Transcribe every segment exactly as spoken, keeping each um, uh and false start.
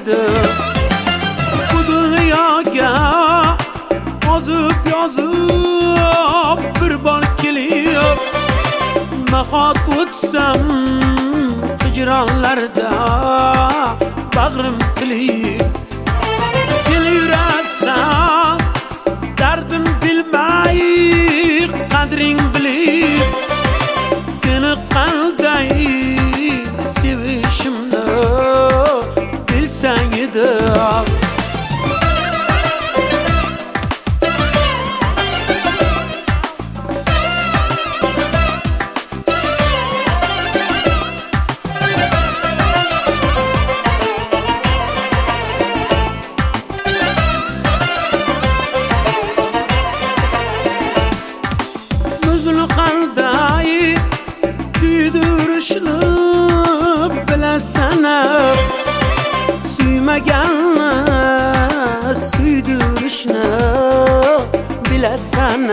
edi. Bu dunyoga ozib yozib bir bor kelib nahot o'tsam hijronlarda bag'rim tilib. Sen yurasan dardim bilmay qadring bilib, seni qanday sevishimni bilsang edi. Muzlu qanday kuydirishni bilasan, suymaganni suydirishni bilasan.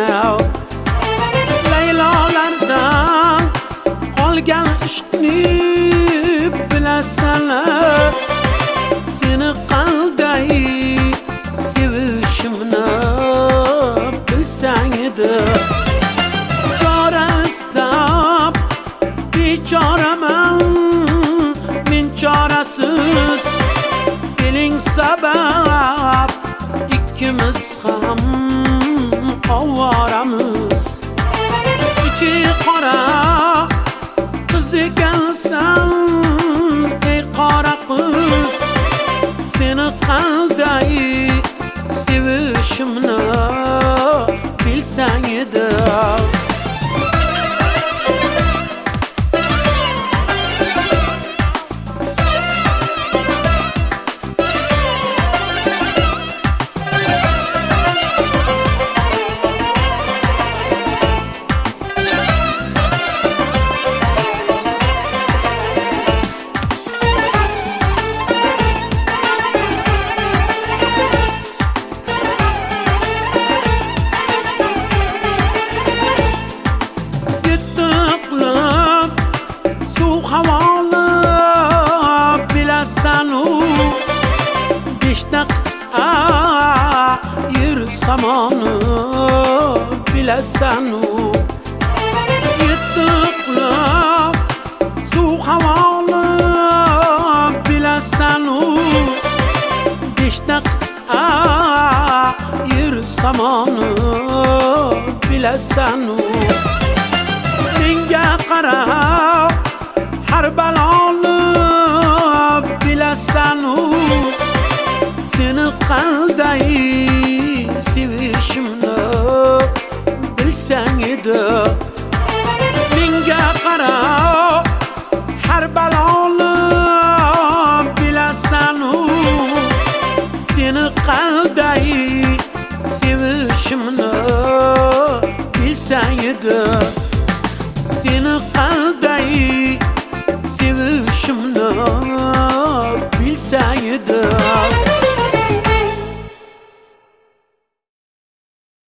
Laylolardan qolgan ishqni bilasan, seni qanday sevishimni bilsang edi. Chora istab bechoraman men chorasiz, diling sabab ikkimiz ham ovoramiz. Ichi qora qiz ekansan ey qora qiz, seni qanday sevishimni bilsang edi. Yer samonu bilasan, yettiqlab suv havoni bilasan, beshtaq yer samonu bilasan. Menga qara har baloni bilasan, seni qanday sevishimni bilsang edi. Menga qara